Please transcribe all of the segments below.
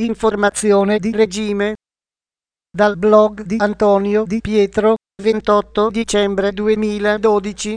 Informazione di regime. Dal blog di Antonio Di Pietro, 28 dicembre 2012.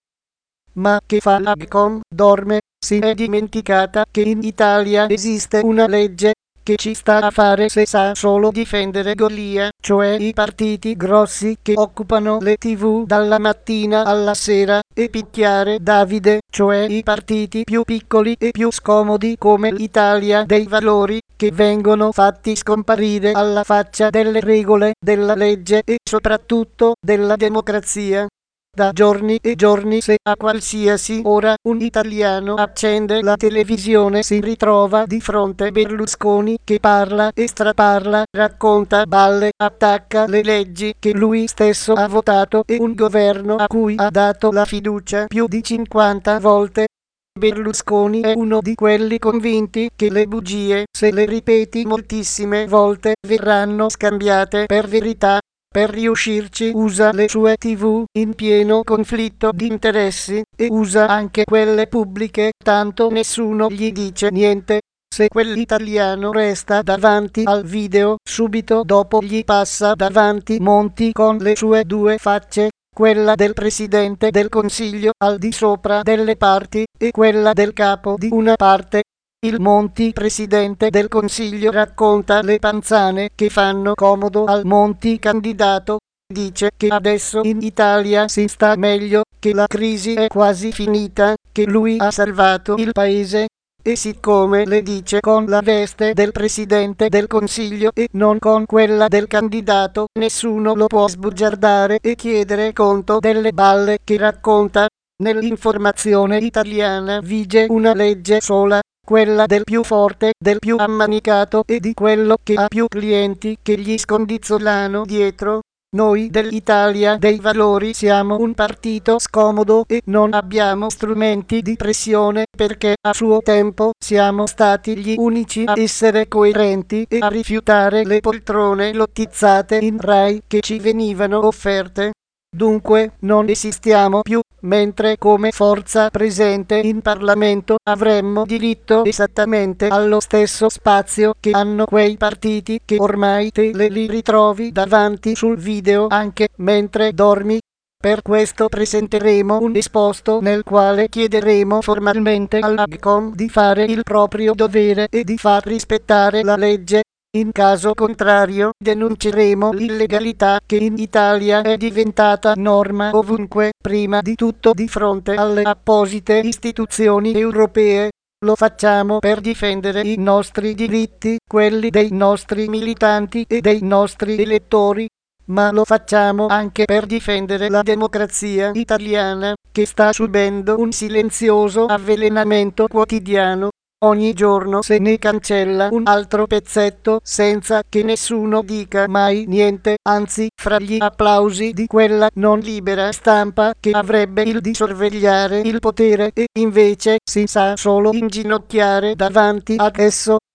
Ma che fa l'Agcom? Dorme? Si è dimenticata che in Italia esiste una legge che ci sta a fare se sa solo difendere Golia, cioè i partiti grossi che occupano le TV dalla mattina alla sera, e picchiare Davide, cioè i partiti più piccoli e più scomodi come l'Italia dei Valori, che vengono fatti scomparire alla faccia delle regole, della legge e soprattutto della democrazia. Da giorni e giorni, se a qualsiasi ora un italiano accende la televisione si ritrova di fronte Berlusconi che parla e straparla, racconta balle, attacca le leggi che lui stesso ha votato e un governo a cui ha dato la fiducia più di 50 volte. Berlusconi è uno di quelli convinti che le bugie, se le ripeti moltissime volte, verranno scambiate per verità. Per riuscirci usa le sue TV in pieno conflitto di interessi e usa anche quelle pubbliche, tanto nessuno gli dice niente. Se quell'italiano resta davanti al video, subito dopo gli passa davanti Monti con le sue due facce, quella del Presidente del Consiglio al di sopra delle parti e quella del capo di una parte. Il Monti, Presidente del Consiglio, racconta le panzane che fanno comodo al Monti candidato. Dice che adesso in Italia si sta meglio, che la crisi è quasi finita, che lui ha salvato il paese. E siccome le dice con la veste del Presidente del Consiglio e non con quella del candidato, nessuno lo può sbugiardare e chiedere conto delle balle che racconta. Nell'informazione italiana vige una legge sola, quella del più forte, del più ammanicato e di quello che ha più clienti che gli scondizzolano dietro. Noi dell'Italia dei Valori siamo un partito scomodo e non abbiamo strumenti di pressione perché a suo tempo siamo stati gli unici a essere coerenti e a rifiutare le poltrone lottizzate in Rai che ci venivano offerte. Dunque non esistiamo più, mentre come forza presente in Parlamento avremmo diritto esattamente allo stesso spazio che hanno quei partiti che ormai te li ritrovi davanti sul video anche mentre dormi. Per questo presenteremo un esposto nel quale chiederemo formalmente all'Agcom di fare il proprio dovere e di far rispettare la legge. In caso contrario, denunceremo l'illegalità che in Italia è diventata norma ovunque, prima di tutto di fronte alle apposite istituzioni europee. Lo facciamo per difendere i nostri diritti, quelli dei nostri militanti e dei nostri elettori, ma lo facciamo anche per difendere la democrazia italiana, che sta subendo un silenzioso avvelenamento quotidiano. Ogni giorno se ne cancella un altro pezzetto senza che nessuno dica mai niente, anzi fra gli applausi di quella non libera stampa che avrebbe il di sorvegliare il potere e invece si sa solo inginocchiare davanti ad esso.